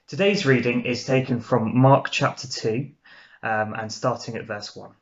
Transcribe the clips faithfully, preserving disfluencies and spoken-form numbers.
Today's reading is taken from Mark chapter two um, and starting at verse one.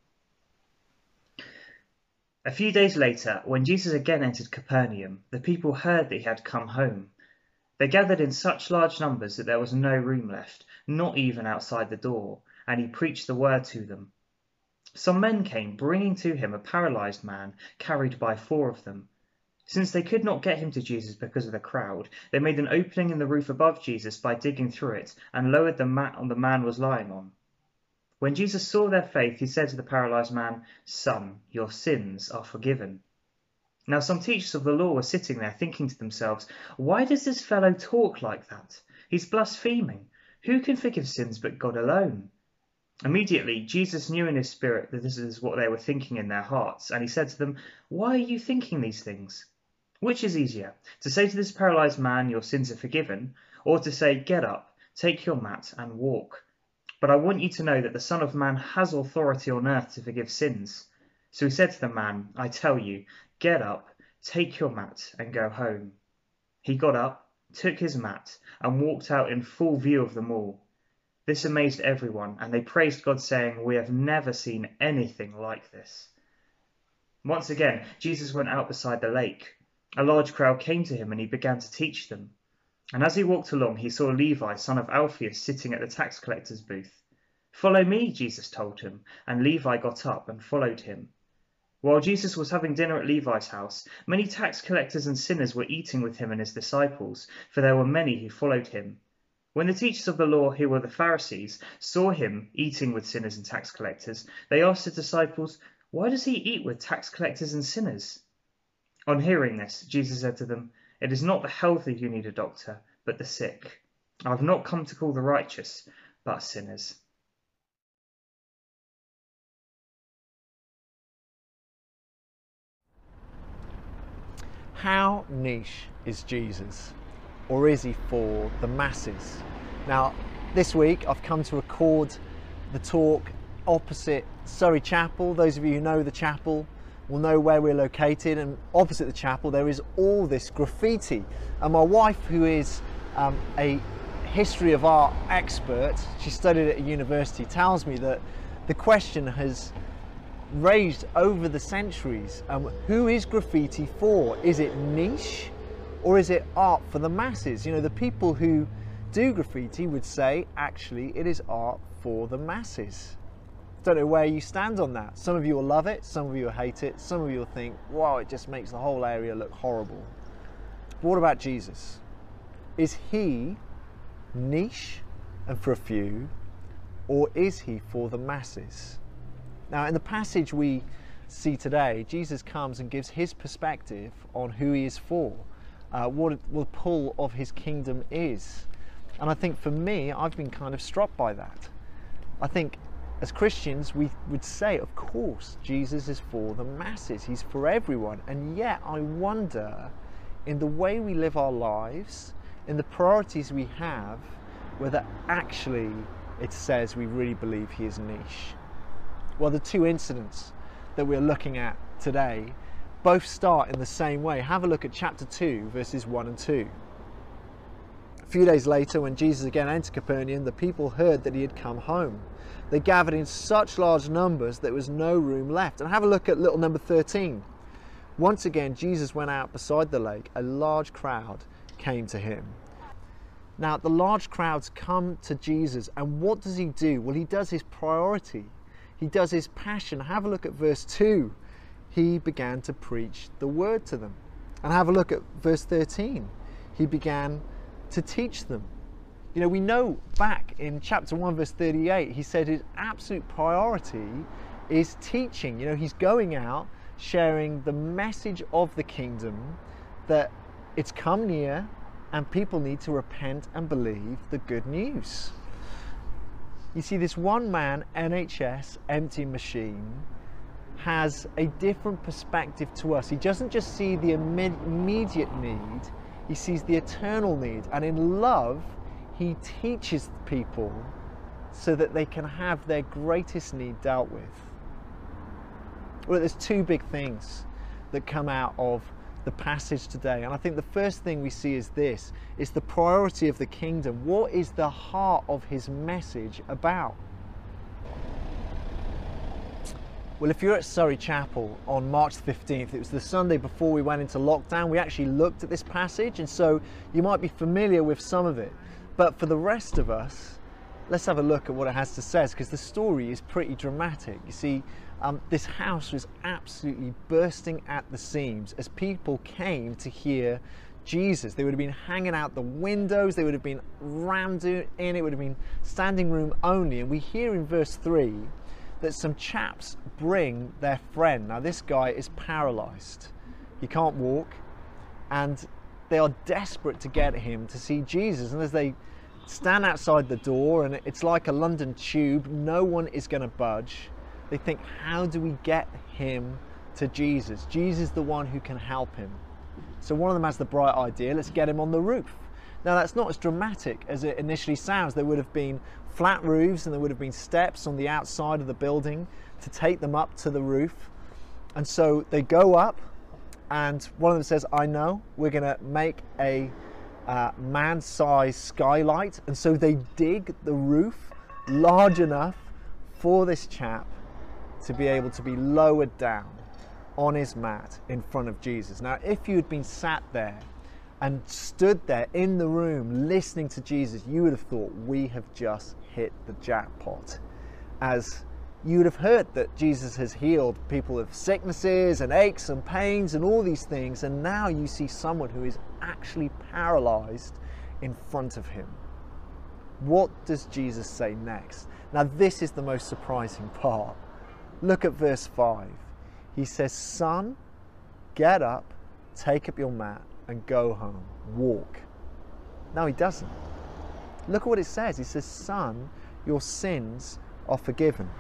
A few days later, when Jesus again entered Capernaum, the people heard that he had come home. They gathered in such large numbers that there was no room left, not even outside the door, and he preached the word to them. Some men came, bringing to him a paralyzed man, carried by four of them. Since they could not get him to Jesus because of the crowd, they made an opening in the roof above Jesus by digging through it, and lowered the mat the man was lying on. When Jesus saw their faith, he said to the paralyzed man, "Son, your sins are forgiven." Now some teachers of the law were sitting there, thinking to themselves, "Why does this fellow talk like that? He's blaspheming. Who can forgive sins but God alone?" Immediately, Jesus knew in his spirit that this is what they were thinking in their hearts, and he said to them, "Why are you thinking these things? Which is easier, to say to this paralyzed man, 'Your sins are forgiven,' or to say, 'Get up, take your mat and walk'? But I want you to know that the Son of Man has authority on earth to forgive sins." So he said to the man, "I tell you, get up, take your mat and go home." He got up, took his mat, and walked out in full view of them all. This amazed everyone, and they praised God, saying, "We have never seen anything like this." Once again, Jesus went out beside the lake. A large crowd came to him, and he began to teach them. And as he walked along, he saw Levi, son of Alphaeus, sitting at the tax collector's booth. "Follow me," Jesus told him, and Levi got up and followed him. While Jesus was having dinner at Levi's house, many tax collectors and sinners were eating with him and his disciples, for there were many who followed him. When the teachers of the law, who were the Pharisees, saw him eating with sinners and tax collectors, they asked the disciples, "Why does he eat with tax collectors and sinners?" On hearing this, Jesus said to them, "It is not the healthy who need a doctor, but the sick. I have not come to call the righteous, but sinners." How niche is Jesus? Or is he for the masses? Now, this week I've come to record the talk opposite Surrey Chapel. Those of you who know the chapel will know where we're located, and opposite the chapel there is all this graffiti. And my wife, who is um, a history of art expert, she studied at a university, tells me that the question has raised over the centuries, um, who is graffiti for? Is it niche, or is it art for the masses? You know, the people who do graffiti would say, actually, it is art for the masses. Don't know where you stand on that. Some of you will love it, some of you will hate it, some of you will think, wow, it just makes the whole area look horrible. But what about Jesus? Is he niche and for a few, or is he for the masses? Now, in the passage we see today, Jesus comes and gives his perspective on who he is for, uh, what the pull of his kingdom is. And I think for me, I've been kind of struck by that. I think as Christians, we would say, of course, Jesus is for the masses. He's for everyone. And yet I wonder, in the way we live our lives, in the priorities we have, whether actually it says we really believe he is niche. Well, the two incidents that we're looking at today both start in the same way. Have a look at chapter two, verses one and two. A few days later, when Jesus again entered Capernaum, the people heard that he had come home. They gathered in such large numbers that there was no room left. And have a look at little number thirteen. Once again, Jesus went out beside the lake. A large crowd came to him. Now, the large crowds come to Jesus, and what does he do? Well, he does his priority. He does his passion. Have a look at verse two. He began to preach the word to them. And have a look at verse thirteen. He began to teach them. You know, we know back in chapter one, verse thirty-eight, he said his absolute priority is teaching. You know, he's going out, sharing the message of the kingdom, that it's come near and people need to repent and believe the good news. You see, this one man N H S emptying machine has a different perspective to us. He doesn't just see the immediate need, he sees the eternal need. And in love, he teaches people so that they can have their greatest need dealt with. Well, there's two big things that come out of the passage today. And I think the first thing we see is this, is the priority of the kingdom. What is the heart of his message about? Well, if you're at Surrey Chapel on March fifteenth, it was the Sunday before we went into lockdown, we actually looked at this passage, and so you might be familiar with some of it. But for the rest of us, let's have a look at what it has to say, because the story is pretty dramatic. You see, um, this house was absolutely bursting at the seams as people came to hear Jesus. They would have been hanging out the windows, they would have been rammed in, it would have been standing room only. And we hear in verse three that some chaps bring their friend. Now this guy is paralyzed, he can't walk, and they are desperate to get him to see Jesus. And as they stand outside the door, and it's like a London tube, no one is going to budge, they think, how do we get him to Jesus? Jesus is the one who can help him. So one of them has the bright idea, let's get him on the roof. Now that's not as dramatic as it initially sounds. There would have been flat roofs and there would have been steps on the outside of the building to take them up to the roof. And so they go up, and one of them says, I know, we're going to make a uh, man-sized skylight. And so they dig the roof large enough for this chap to be able to be lowered down on his mat in front of Jesus. Now, if you had been sat there and stood there in the room listening to Jesus, you would have thought, we have just hit the jackpot. As you would have heard that Jesus has healed people of sicknesses and aches and pains and all these things, and now you see someone who is actually paralyzed in front of him. What does Jesus say next? Now this is the most surprising part. Look at verse five. He says, son, get up, take up your mat and go home, walk. No, he doesn't. Look at what it says. He says, son, your sins are forgiven.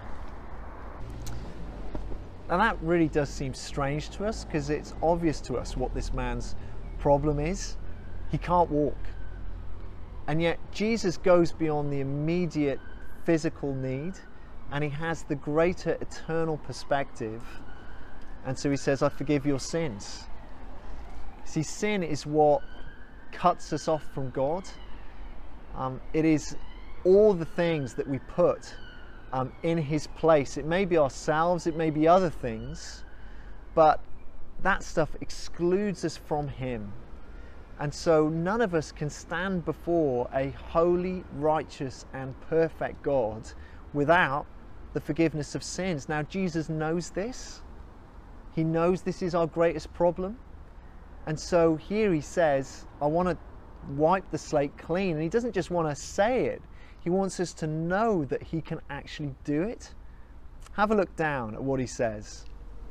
Now that really does seem strange to us, because it's obvious to us what this man's problem is. He can't walk. And yet Jesus goes beyond the immediate physical need, and he has the greater eternal perspective. And so he says, I forgive your sins. See, sin is what cuts us off from God. Um, it is all the things that we put um, in his place. It may be ourselves, it may be other things, but that stuff excludes us from him. And so none of us can stand before a holy, righteous and perfect God without the forgiveness of sins. Now Jesus knows this. He knows this is our greatest problem. And so here he says, I want to wipe the slate clean. And he doesn't just want to say it. He wants us to know that he can actually do it. Have a look down at what he says.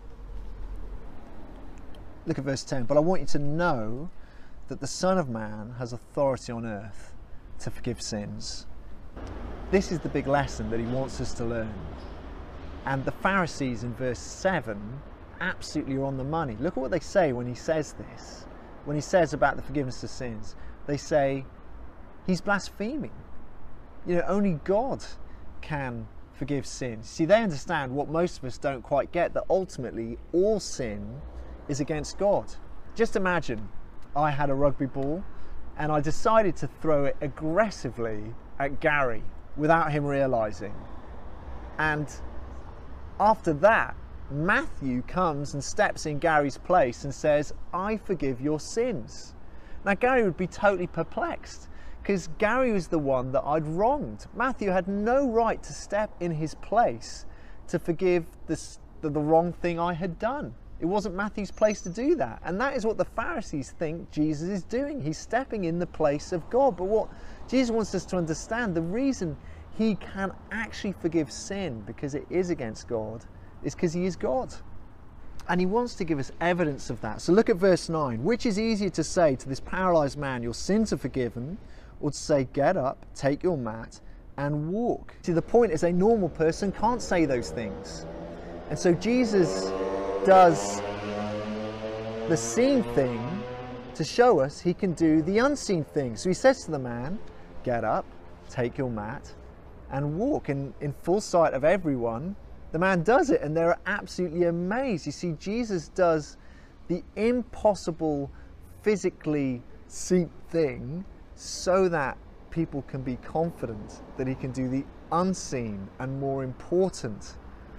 Look at verse ten. But I want you to know that the Son of Man has authority on earth to forgive sins. This is the big lesson that he wants us to learn. And the Pharisees in verse seven absolutely are on the money. Look at what they say when he says this. When he says about the forgiveness of sins, they say he's blaspheming. You know, only God can forgive sins. See, they understand what most of us don't quite get, that ultimately all sin is against God. Just imagine I had a rugby ball and I decided to throw it aggressively at Gary without him realizing. And after that, Matthew comes and steps in Gary's place and says, I forgive your sins. Now Gary would be totally perplexed, because Gary was the one that I'd wronged. Matthew had no right to step in his place to forgive this, the, the wrong thing I had done. It wasn't Matthew's place to do that. And that is what the Pharisees think Jesus is doing. He's stepping in the place of God. But what Jesus wants us to understand, the reason he can actually forgive sin, because it is against God, is because he is God. And he wants to give us evidence of that. So look at verse nine. Which is easier to say to this paralyzed man, your sins are forgiven, or to say, get up, take your mat and walk? See, the point is a normal person can't say those things. And so Jesus does the seen thing to show us he can do the unseen thing. So he says to the man, get up, take your mat and walk. And in full sight of everyone, the man does it, and they're absolutely amazed. You see, Jesus does the impossible physically seen thing, so that people can be confident that he can do the unseen and more important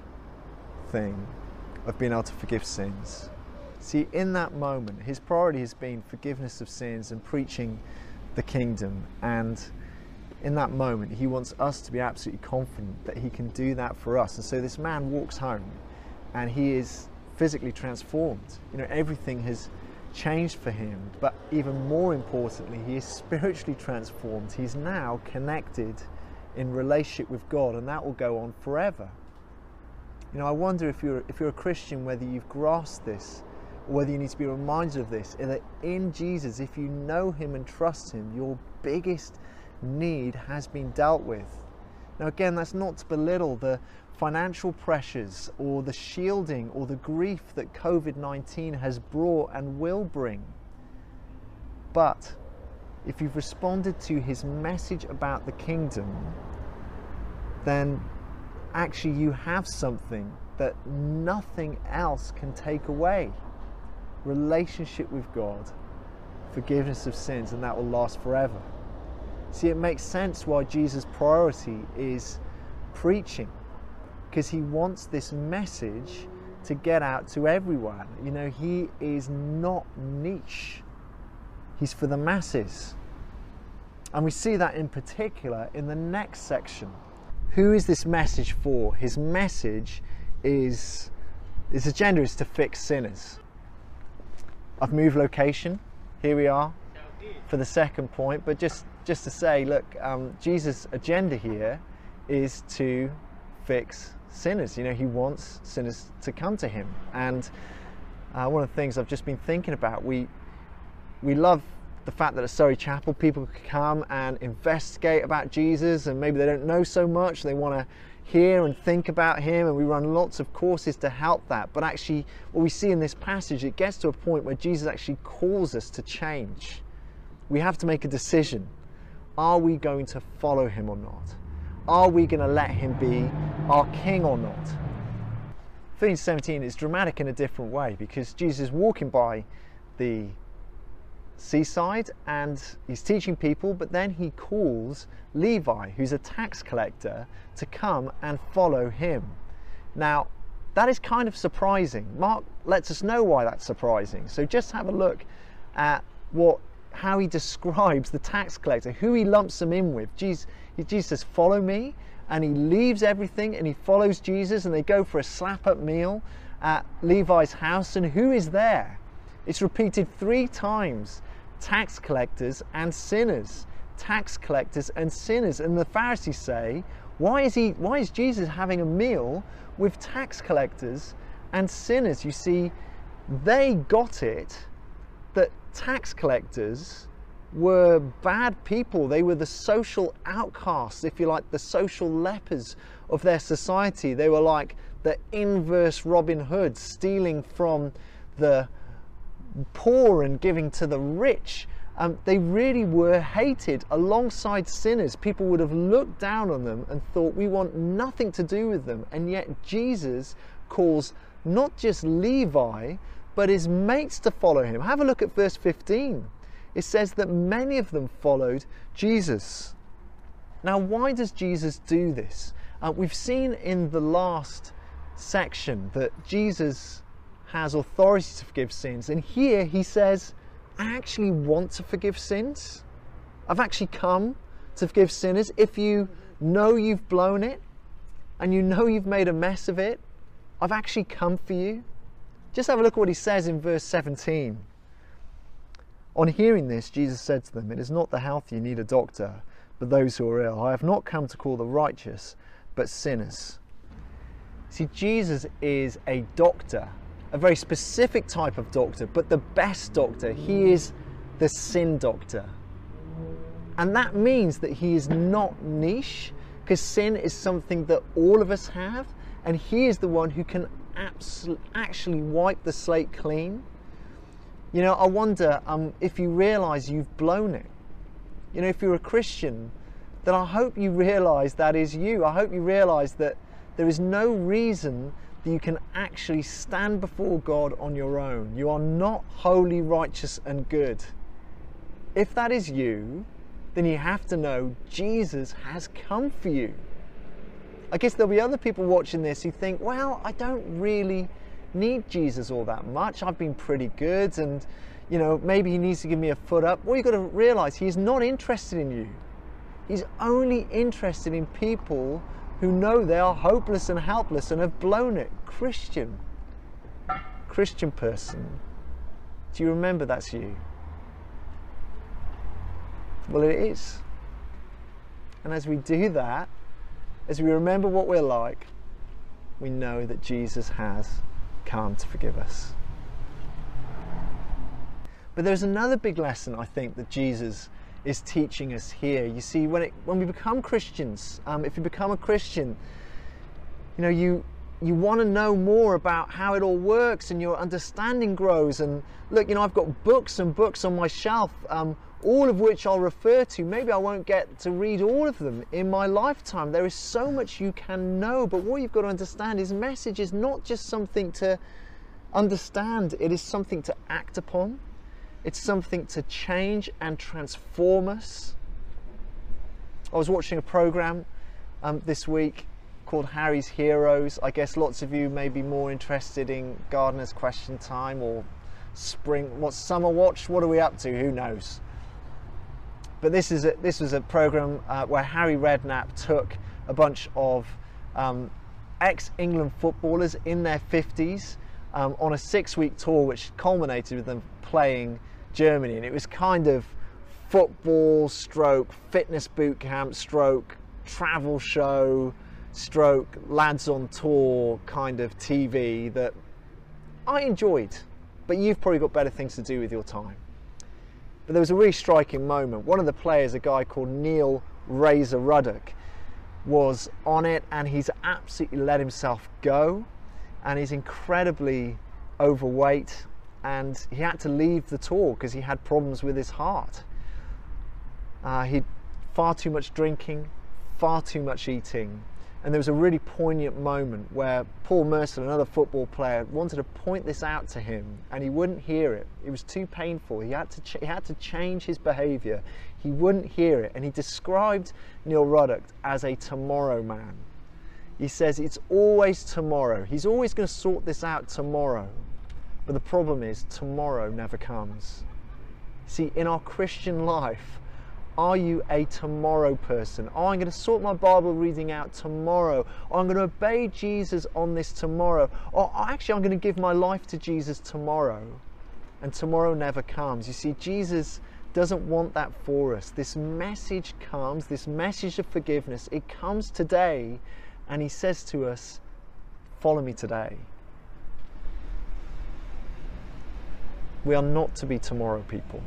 thing of being able to forgive sins. See, in that moment, his priority has been forgiveness of sins and preaching the kingdom. And in that moment, he wants us to be absolutely confident that he can do that for us. And so this man walks home and he is physically transformed. You know, everything has changed for him, but even more importantly, he is spiritually transformed. He's now connected in relationship with God, and that will go on forever. You know, I wonder if you're if you're a Christian, whether you've grasped this, or whether you need to be reminded of this, that in Jesus, if you know him and trust him, your biggest need has been dealt with. Now again, that's not to belittle the financial pressures or the shielding or the grief that COVID nineteen has brought and will bring. But if you've responded to his message about the kingdom, then actually you have something that nothing else can take away. Relationship with God, forgiveness of sins, and that will last forever. See, it makes sense why Jesus' priority is preaching, because he wants this message to get out to everyone. You know, he is not niche. He's for the masses. And we see that in particular in the next section. Who is this message for? His message is, his agenda is to fix sinners. I've moved location. Here we are for the second point, but just, just to say, look, um, Jesus' agenda here is to fix sinners. You know, he wants sinners to come to him. And uh, one of the things I've just been thinking about, we we love the fact that at Surrey Chapel people can come and investigate about Jesus, and maybe they don't know so much, they want to hear and think about him, and we run lots of courses to help that. But actually what we see in this passage, it gets to a point where Jesus actually calls us to change. We have to make a decision. Are we going to follow him or not? Are we going to let him be our king or not? thirteen seventeen is dramatic in a different way, because Jesus is walking by the seaside and he's teaching people, but then he calls Levi, who's a tax collector, to come and follow him. Now, that is kind of surprising. Mark lets us know why that's surprising. So just have a look at what how he describes the tax collector, who he lumps them in with. Jesus, Jesus says, follow me, and he leaves everything and he follows Jesus, and they go for a slap-up meal at Levi's house. And who is there? It's repeated three times. Tax collectors and sinners. Tax collectors and sinners. And the Pharisees say, why is he why is Jesus having a meal with tax collectors and sinners? You see, they got it that tax collectors were bad people. They were the social outcasts, if you like, the social lepers of their society. They were like the inverse Robin Hood, stealing from the poor and giving to the rich. Um, they really were hated alongside sinners. People would have looked down on them and thought, we want nothing to do with them. And yet Jesus calls not just Levi, but his mates to follow him. Have a look at verse fifteen. It says that many of them followed Jesus. Now, why does Jesus do this? Uh, we've seen in the last section that Jesus has authority to forgive sins, and here he says, I actually want to forgive sins. I've actually come to forgive sinners. If you know you've blown it and you know you've made a mess of it, I've actually come for you. Just have a look at what he says in verse seventeen. On hearing this, Jesus said to them, it is not the healthy who need a doctor, but those who are ill. I have not come to call the righteous, but sinners. See, Jesus is a doctor, a very specific type of doctor, but the best doctor. He is the sin doctor. And that means that he is not niche, because sin is something that all of us have, and he is the one who can actually wipe the slate clean. You know, I wonder um, if you realise you've blown it. You know, if you're a Christian, then I hope you realise that is you. I hope you realise that there is no reason that that you can actually stand before God on your own. You are not holy, righteous, and good. If that is you, then you have to know Jesus has come for you. I guess there'll be other people watching this who think, well, I don't really need Jesus all that much. I've been pretty good, and you know, maybe he needs to give me a foot up. Well, you've got to realize he's not interested in you. He's only interested in people who know they are hopeless and helpless and have blown it. Christian, Christian person, do you remember that's you? Well, it is. And as we do that, as we remember what we're like, we know that Jesus has come to forgive us. But there's another big lesson, I think, that Jesus is teaching us here. You see, when it when we become Christians, um, if you become a Christian, you know, you you want to know more about how it all works, and your understanding grows. And look, you know, I've got books and books on my shelf, um, all of which I'll refer to. Maybe I won't get to read all of them in my lifetime. There is so much you can know, but what you've got to understand is message is not just something to understand, it is something to act upon. It's something to change and transform us. I was watching a program um, this week called Harry's Heroes. I guess lots of you may be more interested in Gardener's Question Time or Spring, what's Summer Watch? What are we up to? Who knows? But this is a, this was a program uh, where Harry Redknapp took a bunch of um, ex-England footballers in their fifties um, on a six-week tour, which culminated with them playing Germany. And it was kind of football stroke fitness boot camp stroke travel show stroke lads on tour kind of T V that I enjoyed, but you've probably got better things to do with your time. But there was a really striking moment. One of the players, a guy called Neil Razor Ruddock, was on it, and he's absolutely let himself go, and he's incredibly overweight, and he had to leave the tour because he had problems with his heart. Uh, he'd far too much drinking, far too much eating, and there was a really poignant moment where Paul Merson, another football player, wanted to point this out to him, and he wouldn't hear it. It was too painful. He had to ch- he had to change his behaviour. He wouldn't hear it, and he described Neil Ruddock as a tomorrow man. He says it's always tomorrow. He's always going to sort this out tomorrow. But the problem is tomorrow never comes. See, in our Christian life, are you a tomorrow person? Oh, I'm going to sort my Bible reading out tomorrow. Or I'm going to obey Jesus on this tomorrow. Or actually, I'm going to give my life to Jesus tomorrow. And tomorrow never comes. You see, Jesus doesn't want that for us. This message comes, this message of forgiveness, it comes today, and he says to us, follow me today. We are not to be tomorrow people.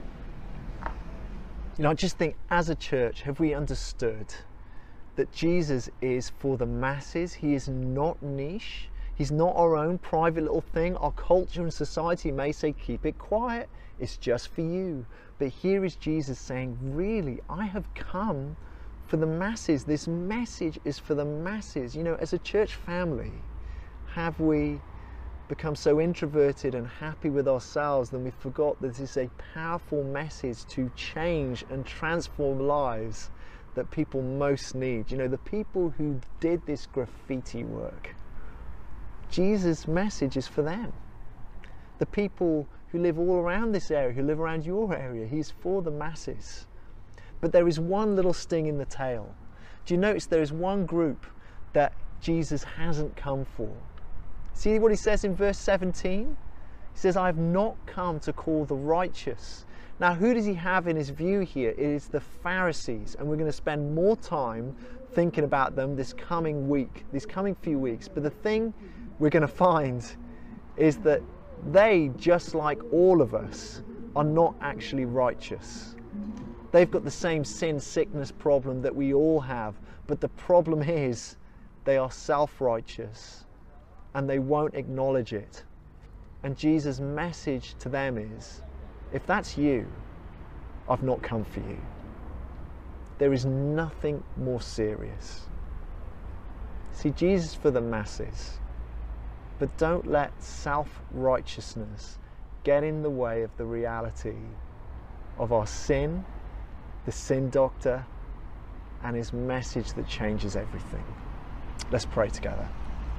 You know, I just think as a church, have we understood that Jesus is for the masses? He is not niche. He's not our own private little thing. Our culture and society may say, keep it quiet. It's just for you. But here is Jesus saying, really, I have come for the masses. This message is for the masses. You know, as a church family, have we become so introverted and happy with ourselves that we forgot that this is a powerful message to change and transform lives that people most need? You know, the people who did this graffiti work, Jesus' message is for them. The people who live all around this area, who live around your area, he's for the masses. But there is one little sting in the tail. Do you notice there is one group that Jesus hasn't come for? See what he says in verse seventeen? He says, I have not come to call the righteous. Now, who does he have in his view here? It is the Pharisees, and we're going to spend more time thinking about them this coming week, these coming few weeks. But the thing we're going to find is that they, just like all of us, are not actually righteous. They've got the same sin, sickness problem that we all have, but the problem is they are self-righteous. And they won't acknowledge it. And Jesus' message to them is, if that's you, I've not come for you. There is nothing more serious. See, Jesus for the masses. but don't let self-righteousness get in the way of the reality of our sin, the sin doctor, and his message that changes everything. Let's pray together.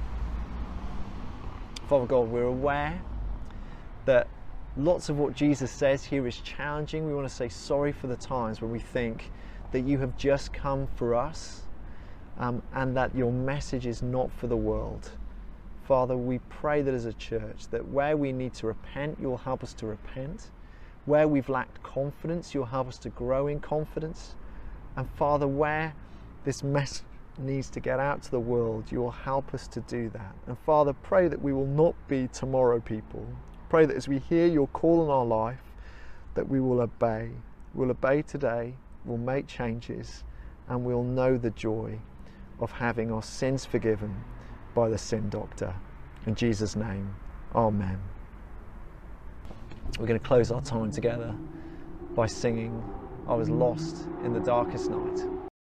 Father God, we're aware that lots of what Jesus says here is challenging. We want to say sorry for the times when we think that you have just come for us, um, and that your message is not for the world. Father, we pray that as a church, that where we need to repent, you'll help us to repent. Where we've lacked confidence, you'll help us to grow in confidence. And Father, where this message needs to get out to the world, you will help us to do that. And Father, pray that we will not be tomorrow people. Pray that as we hear your call in our life, that we will obey. We'll obey today, we'll make changes, and we'll know the joy of having our sins forgiven by the sin doctor. In Jesus' name, amen. We're going to close our time together by singing I Was Lost in the Darkest Night.